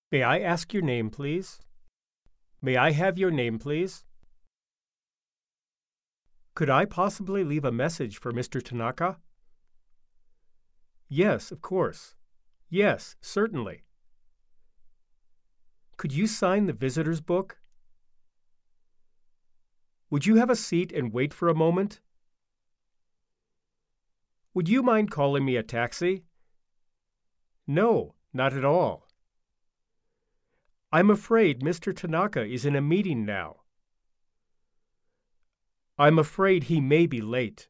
May I ask your name, please? May I have your name, please? Could I possibly leave a message for Mr. Tanaka? Yes, of course. Yes, certainly. Could you sign the visitor's book? Would you have a seat and wait for a moment? Would you mind calling me a taxi? No, not at all. I'm afraid Mr. Tanaka is in a meeting now. I'm afraid he may be late.